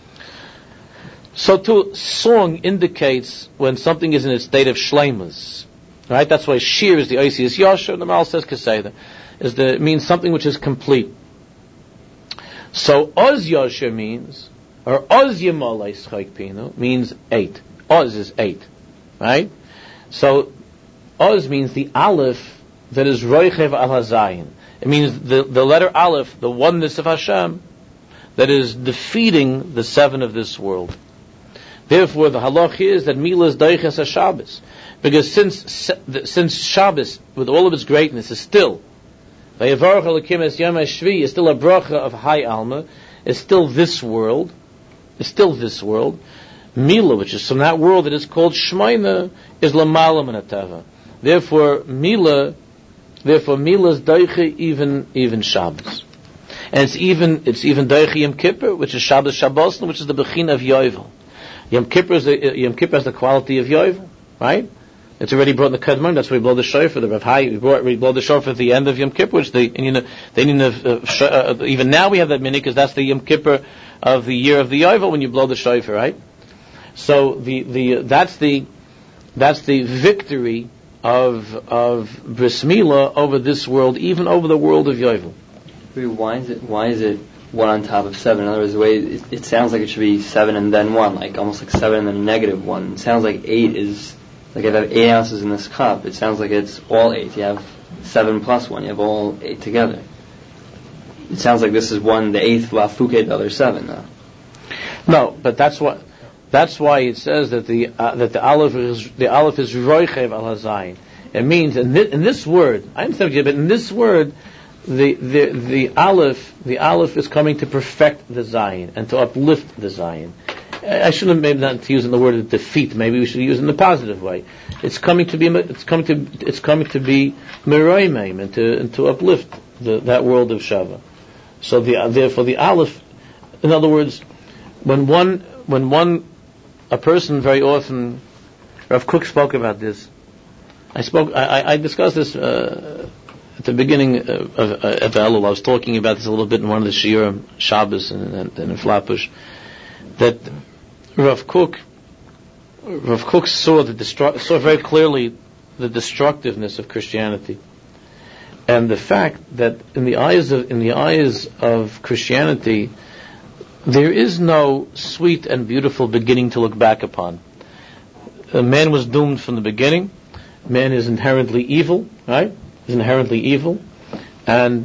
[SPEAKER 1] So too, song indicates when something is in its state of shleimus. Right? That's why shir is the Oisius Yasher, and the Maharal says Keseda. Is the, it means something which is complete. So Oz Yasher means, or Oz Yemalei Schayk Pino, means eight. Oz is eight. Right? So Oz means the Aleph that is Roichev al Hazayin. It means the, the letter Aleph, the oneness of Hashem, that is defeating the seven of this world. Therefore, the halach is that Mila is Deiches HaShabbos. Because since since Shabbos, with all of its greatness, is still Vayevarach Elokim Es Yom HaShvi, is still a bracha of high alma, is still this world, is still this world. Mila, which is from that world that is called Shemaina, is Lamala Min HaTeva. Therefore, Mila, therefore Mila is Deiche even even Shabbos, and it's even it's even Deiche Yom Kippur, which is Shabbos Shabbos, which is the Bechin of Yovel. Yom Kippur is the Yom Kippur has the quality of Yovel, right? It's already brought in the Kadmon. That's why we blow the shofar. The Rav Hai, we, brought, we blow the shofar at the end of Yom Kippur, which the and, you know, the Indian of uh, sh- uh, even now we have that minhag because that's the Yom Kippur of the year of the Yovel when you blow the shofar, right? So the the uh, that's the that's the victory of of Bris Milah over this world, even over the world of Yovel.
[SPEAKER 2] Why is it? Why is it one on top of seven? In other words, the way it, it sounds like it should be seven and then one, like almost like seven and then a negative one. It sounds like eight is. Like if I have eight ounces in this cup, it sounds like it's all eight. You have seven plus one. You have all eight together. It sounds like this is one, the eighth lafuke, the other seven. No,
[SPEAKER 1] no, but that's what. That's why it says that the uh, that the aleph is the aleph is roichev al hazayin. It means in this, in this word, I understand you, but in this word, the the the aleph the aleph is coming to perfect the zayin and to uplift the zayin. I shouldn't maybe not to use in the word of defeat. Maybe we should use it in the positive way. It's coming to be. It's coming to. It's coming to be meroimeim and to and to uplift the, that world of Shava. So the therefore the aleph. In other words, when one when one a person very often, Rav Kook spoke about this. I spoke. I, I discussed this uh, at the beginning of, of, of Elul. I was talking about this a little bit in one of the Shiurim Shabbos and, and, and in Flatbush. That Rav Kook, Rav Kook saw the destru- saw very clearly the destructiveness of Christianity, and the fact that in the eyes of in the eyes of Christianity, there is no sweet and beautiful beginning to look back upon. A man was doomed from the beginning. Man is inherently evil, right? Is inherently evil, and.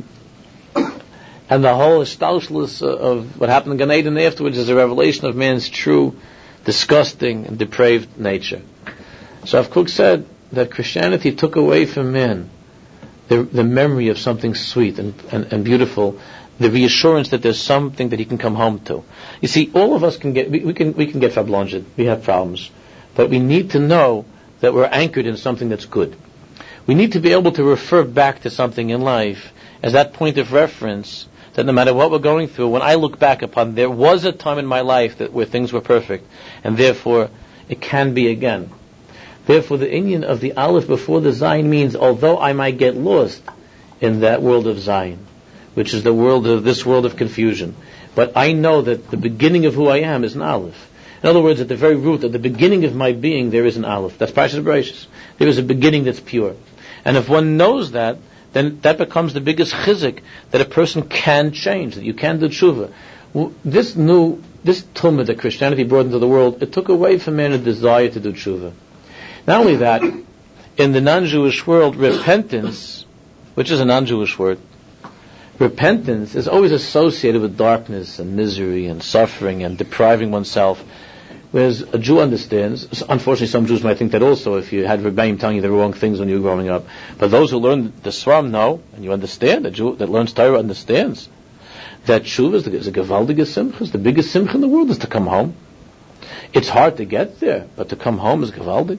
[SPEAKER 1] And the whole estalshlus of what happened in Gan Eden afterwards is a revelation of man's true, disgusting, and depraved nature. So Rav Kook said that Christianity took away from man the, the memory of something sweet and, and, and beautiful, the reassurance that there's something that he can come home to. You see, all of us can get, we, we can we can get fablonged, we have problems, but we need to know that we're anchored in something that's good. We need to be able to refer back to something in life as that point of reference, that no matter what we're going through, when I look back upon, there was a time in my life that where things were perfect, and therefore it can be again. Therefore, the inyan of the Aleph before the Zayin means, although I might get lost in that world of Zayin, which is the world of this world of confusion, but I know that the beginning of who I am is an Aleph. In other words, at the very root, at the beginning of my being, there is an Aleph. That's Parshas Bereishis. There is a beginning that's pure, and if one knows that, then that becomes the biggest chizik that a person can change, that you can do tshuva. This new, this tumah that Christianity brought into the world, it took away from man a desire to do tshuva. Not only that, in the non-Jewish world, repentance, which is a non-Jewish word, repentance is always associated with darkness and misery and suffering and depriving oneself. Whereas a Jew understands, unfortunately some Jews might think that also if you had Rebbeim telling you the wrong things when you were growing up. But those who learn the Swarm know, and you understand, a Jew that learns Torah understands, that Tshuva is the, is a gewaldige simcha, the biggest simcha in the world is to come home. It's hard to get there, but to come home is gewaldig.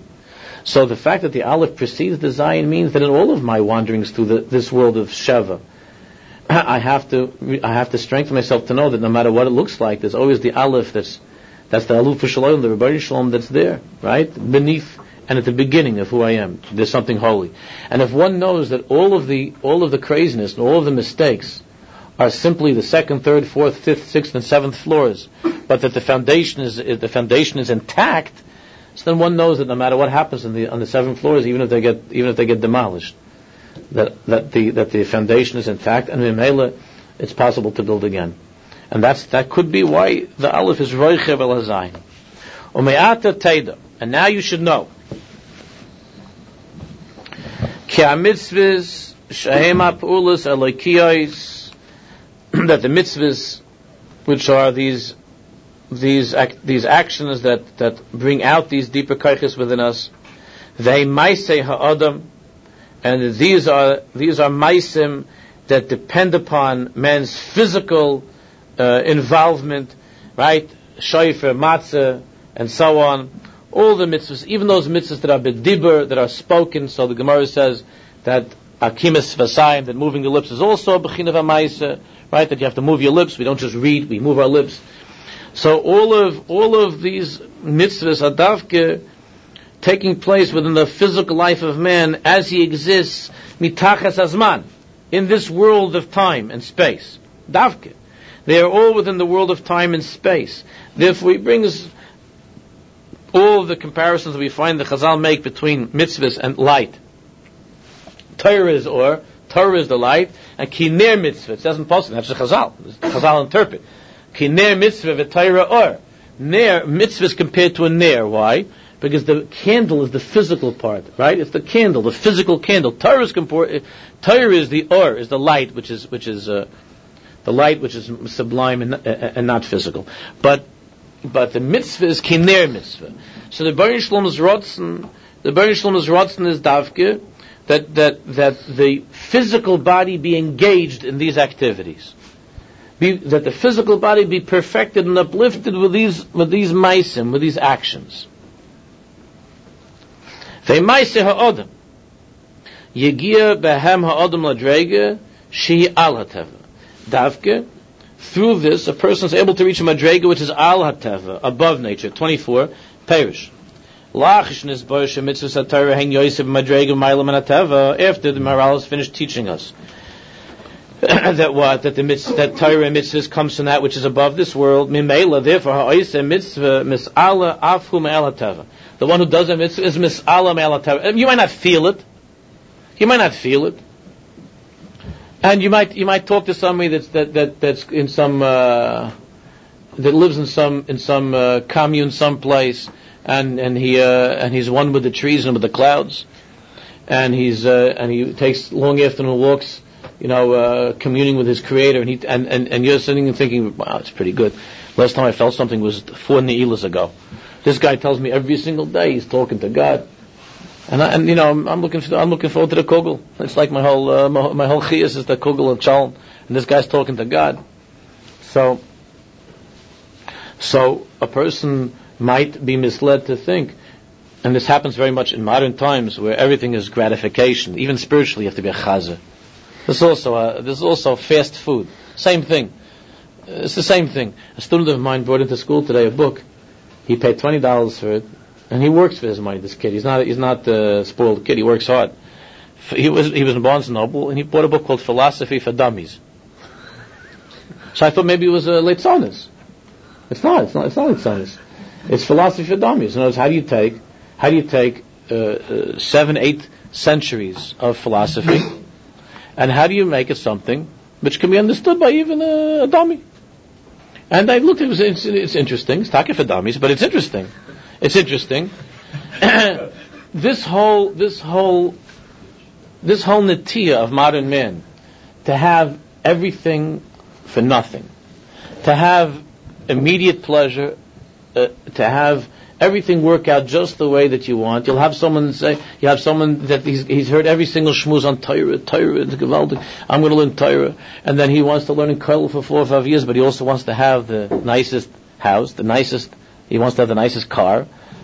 [SPEAKER 1] So the fact that the Aleph precedes the Zayin means that in all of my wanderings through the, this world of Sheva, I have to I have to strengthen myself to know that no matter what it looks like, there's always the Aleph that's that's the Aluf Shalom, the Rebbeinu Shalom that's there, right? Beneath and at the beginning of who I am. There's something holy. And if one knows that all of the all of the craziness and all of the mistakes are simply the second, third, fourth, fifth, sixth, and seventh floors, but that the foundation is the foundation is intact, so then one knows that no matter what happens in the on the seven floors, even if they get even if they get demolished, that that the that the foundation is intact, and in Mela, it's possible to build again. And that's that could be why the Aleph is Roichev El Hazayin. Ume'ata Teida, and now you should know. Ki ha-mitzvahs shehem ha-p'ulas elokiyos, that the mitzvahs, which are these these ac- these actions that, that bring out these deeper kaiches within us, they maisei ha'adam, and these are these are maisim that depend upon man's physical uh, involvement, right? Shayfer, matzah, and so on. All the mitzvahs, even those mitzvahs that are bedibur, that are spoken. So the Gemara says that akimis vasayim, that moving the lips is also b'china v'maisa, right? That you have to move your lips. We don't just read; we move our lips. So all of all of these mitzvahs are davke taking place within the physical life of man as he exists mitachas azman, in this world of time and space. Davke, they are all within the world of time and space. Therefore, he brings all of the comparisons that we find the Chazal make between mitzvahs and light. Torah is or, Torah is the light, and kiner mitzvah, it doesn't post it, that's the Chazal. The Chazal interpret. Kiner mitzvah v'Torah or. Ner, mitzvah is compared to a ner. Why? Because the candle is the physical part, right? It's the candle, the physical candle. Torah is compor- Torah is the or, is the light, which is which is uh, the light which is sublime and, uh, and not physical. But But the mitzvah is kiner mitzvah. So the Baruch Shalom's rotzen, the Baruch Shalom's rotzen is davke that that that the physical body be engaged in these activities, be, that the physical body be perfected and uplifted with these with these maisim, with these actions. They maise ha'odem yegia behem ha'odem ladrega she al hateva davke. Through this, a person is able to reach a madrega which is al hateva, above nature. twenty-four, perish. Lachishnis borsha mitzvah satarah hang yosef madrega mailam and hateva. After the Maharal has finished teaching us that what that the mitzvah, that Torah and mitzvahs comes from that which is above this world. Mimela, therefore, ha'oiseh mitzvah mis'ala afhu me'al hateva. The one who does a mitzvah is mis'ala me'al hateva. You might not feel it. You might not feel it. And you might you might talk to somebody that's that, that that's in some uh, that lives in some in some uh, commune someplace, and and he uh, and he's one with the trees and with the clouds, and he's uh, and he takes long afternoon walks, you know, uh, communing with his Creator, and he and, and, and you're sitting and thinking, wow, it's pretty good. Last time I felt something was four Ne'ilas ago. This guy tells me every single day he's talking to God. And, I, and you know, I'm, I'm looking for, I'm looking forward to the kugel. It's like my whole uh, my, my whole chiyas is the kugel of Shalom, and this guy's talking to God. So, so a person might be misled to think, and this happens very much in modern times, where everything is gratification. Even spiritually, you have to be a chazer. This is also a, this is also fast food. Same thing. It's the same thing. A student of mine brought into school today a book. He paid twenty dollars for it. And he works for his money. This kid, he's not he's not a spoiled kid. He works hard. He was he was in Barnes and Noble, and he bought a book called Philosophy for Dummies. So I thought maybe it was a Leitzonis. It's not. It's not. It's not Leitzonis. It's Philosophy for Dummies. In other words, how do you take how do you take uh, uh, seven, eight centuries of philosophy, and how do you make it something which can be understood by even a, a dummy? And I looked. It was it's, it's interesting. It's talking for dummies, but it's interesting. It's interesting. this whole, this whole, this whole netiya of modern men to have everything for nothing, to have immediate pleasure, uh, to have everything work out just the way that you want. You'll have someone say, you have someone that he's, he's heard every single shmuz on Torah, Torah, Gewaldig, I'm going to learn Torah, and then he wants to learn in Kollel for four or five years, but he also wants to have the nicest house, the nicest. He wants to have the nicest car,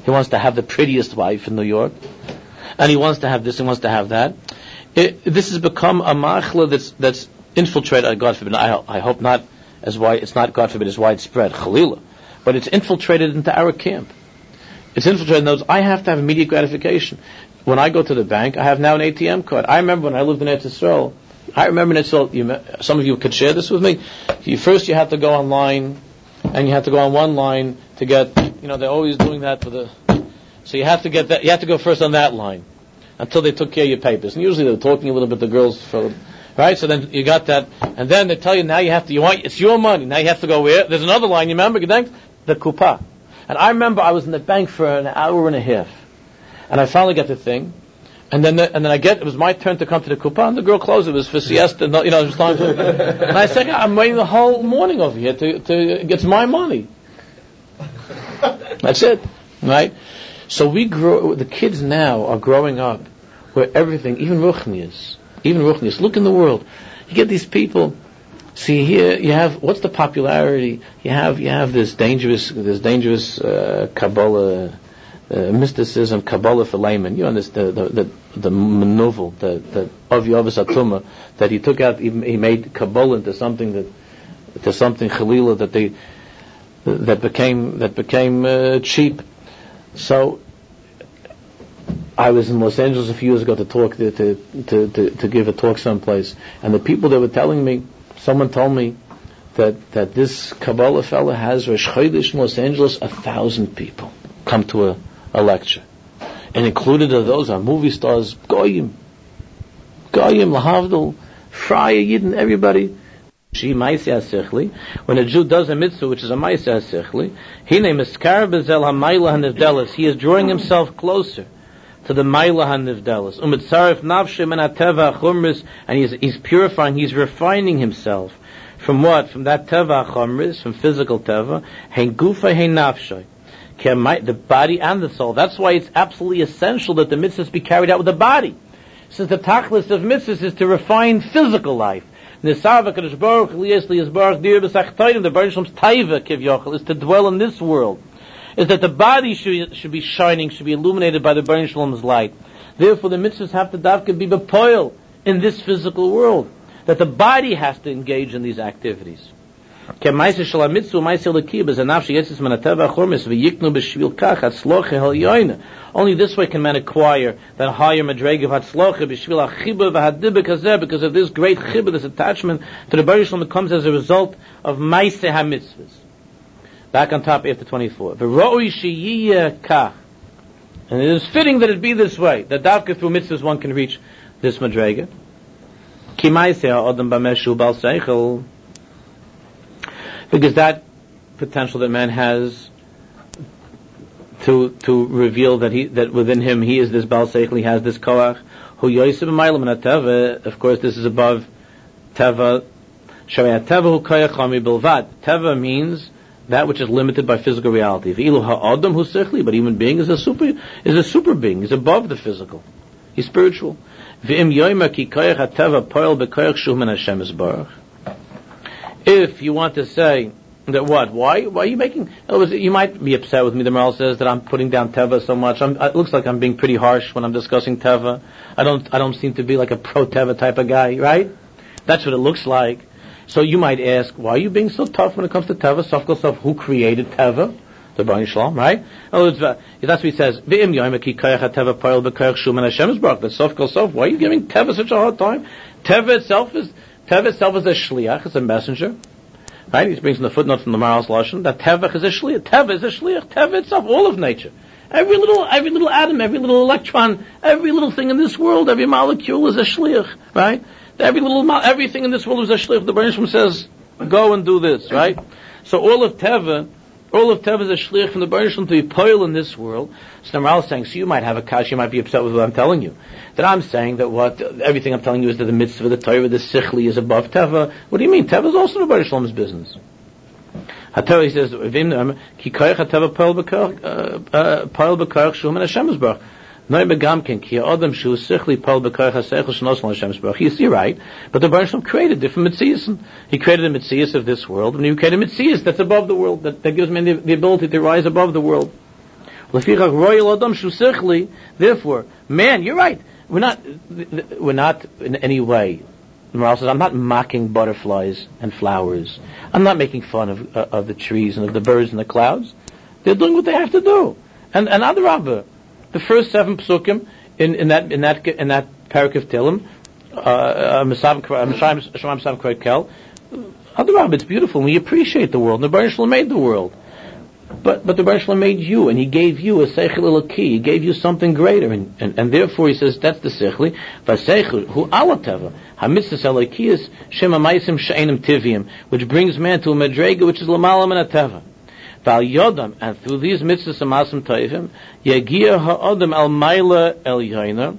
[SPEAKER 1] He wants to have the prettiest wife in New York. And he wants to have this, he wants to have that. It, this has become a machla that's, that's infiltrated, God forbid, I, I hope not as wide, it's not, God forbid, as widespread, Khalilah. But it's infiltrated into our camp. It's infiltrated in those, I have to have immediate gratification. When I go to the bank, I have now an A T M card. I remember when I lived in Eretz Yisrael, I remember in Eretz Yisrael, you, some of you could share this with me. You, first you had to go online, and you had to go on one line to get, you know, they're always doing that for the, so you have to get that, you have to go first on that line, until they took care of your papers. And usually they were talking a little bit, the girls, for, right? So then you got that, and then they tell you now you have to, you want, it's your money, now you have to go where? There's another line, you remember, the kupa. And I remember I was in the bank for an hour and a half. And I finally got the thing, and then the, and then I get it was my turn to come to the kupa, and the girl closed. It was for siesta, no, you know, it was time to. And I said, I'm waiting the whole morning over here to to it's my money. That's it, right? So we grow. The kids now are growing up where everything, even ruchnius, even ruchnius. Look in the world, you get these people. See here, you have what's the popularity? You have you have this dangerous this dangerous uh, Kabbalah. Uh, mysticism, Kabbalah for layman. You understand the the the, the novel, the the Avyavas Atuma, that he took out. He, he made Kabbalah into something that to something Chalila that they that became that became uh, cheap. So I was in Los Angeles a few years ago to talk to to, to to to give a talk someplace, and the people that were telling me, someone told me that that this Kabbalah fella has Rosh Chodesh in Los Angeles, a thousand people come to a a lecture. And included of those are movie stars, Goyim, Goyim, Lahavdil, Fraya, Yidden, everybody. She Maisya Sichli. When a Jew does a mitzvah, which is a Maisya Sichli, he name is Skar Bezel HaMayla HaNivdelis. He is drawing himself closer to the Mayla HaNivdelis. Umitzaref Navshe Men HaTeva HaChumris, and he's, he's purifying, he's refining himself. From what? From that Teva HaChumris, from physical Teva, Hein Gufa Hein Nafshe. The body and the soul. That's why it's absolutely essential that the mitzvahs be carried out with the body. Since the tachlis of mitzvahs is to refine physical life. The taiva is to dwell in this world. Is that the body should, should be shining, should be illuminated by the Baruch Shalom's light. Therefore the mitzvahs have to davka be bepoil in this physical world. That the body has to engage in these activities. Only this way can man acquire that higher madrega of hatzlocha b'shvil hachiba v'hadibba kazeh, because of this great chibah, this attachment to the Baruch Shalom that comes as a result of ma'aseh hamitzvahs. Back on top after twenty-four. V'ro'oi sheyiyeh kach, and it is fitting that it be this way, that davka through mitzvahs one can reach this madrega. Ki ma'aseh ha'odam b'meshu bal seichel. Because that potential that man has to to reveal that he that within him he is this Baal Seichel, he has this Koach, Hu Yosef B'Maylam and Teva. Of course, this is above Teva. Shavei Teva Hu Koach Chami Bilvad. Teva means that which is limited by physical reality. V'ilu ha'adam hu seichli, but human being is a super is a super being. He's above the physical. He's spiritual. V'im yoyma ki koach ha'teva poel b'koach shuh min Hashem Yisbarach. If you want to say that what? Why? Why are you making? You might be upset with me. The Maharal says that I'm putting down Teva so much. I'm, it looks like I'm being pretty harsh when I'm discussing Teva. I don't. I don't seem to be like a pro Teva type of guy, right? That's what it looks like. So you might ask, why are you being so tough when it comes to Teva? Safkal Saf, who created Teva? The Baruch Shalom, right? Oh, it's, uh, that's what he says. V'im yoyma ki koach Teva poel b'koach shuh min Hashem Yisbarach. But Safkal Saf, why are you giving Teva such a hard time? Teva itself is. Teva itself is a shliach, it's a messenger. Right? He brings in the footnote from the Maharal's Lashon that Teva is a shliach. Teva is a shliach. Teva itself, all of nature. Every little, every little atom, every little electron, every little thing in this world, every molecule is a shliach. Right? Every little, mo- everything in this world is a shliach. The Baruch Shalom says, go and do this. Right? So all of Teva, all of Teva is a shliach from the Baruch Shalom to be poil in this world. So the Maharal is saying, so you might have a kash, you might be upset with what I'm telling you. That I'm saying that what, everything I'm telling you is that the mitzvah, the Torah, the sichli is above Teva. What do you mean? Teva is also the Baruch Shalom's business. HaTorah, he says, ki koach HaTeva poel b'koach shuh min Hashem Yisbarach. Noi begamken ki ha'adam shu sichli poel b'koach ha'seichel shenos min Hashem Yisbarach. Yes, you're right. But the Baruch Shalom created different mitzias. He created a mitzias of this world, and he created a mitzias that's above the world, that, that gives man the, the ability to rise above the world. Therefore, man, you're right. We're not, we're not in any way. The Maharal says, I'm not mocking butterflies and flowers. I'm not making fun of uh, of the trees and of the birds and the clouds. They're doing what they have to do. And and Adrabah, the first seven psukim in, in that in that in that parak of Tehillim, uh, Adrabah, it's beautiful. We appreciate the world. The Baruch Shalom made the world. But but the Baruch Shalom made you, and He gave you a seichel elokei. He gave you something greater, and, and, and therefore He says that's the seichel. V'seichel hu alateva hamitzvos elokiyos shem hamaysim she'enim tivim, which brings man to a madrega which is l'malam and a teva. V'al yodam, and through these mitzvos hamasim tovim yagia ha'odam al maila elyoina.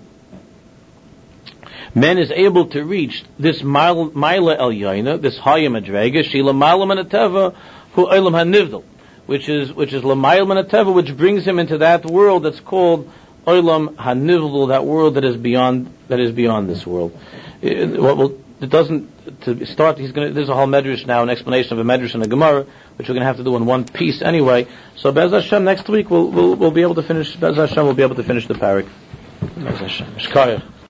[SPEAKER 1] Man is able to reach this maila elyoina, this higher madrega, she l'malam and a teva hu olam hanivdal. Which is which is Lamayel Manateva, which brings him into that world that's called Olam Hanivdal, that world that is beyond that is beyond this world. It, well, it doesn't to start. He's going. There's a whole medrash now, an explanation of a medrash and a Gemara, which we're going to have to do in one piece anyway. So Be'ez Hashem, next week we'll we'll, we'll be able to finish. Be'ez Hashem, we'll be able to finish the parak. Be'ez Hashem.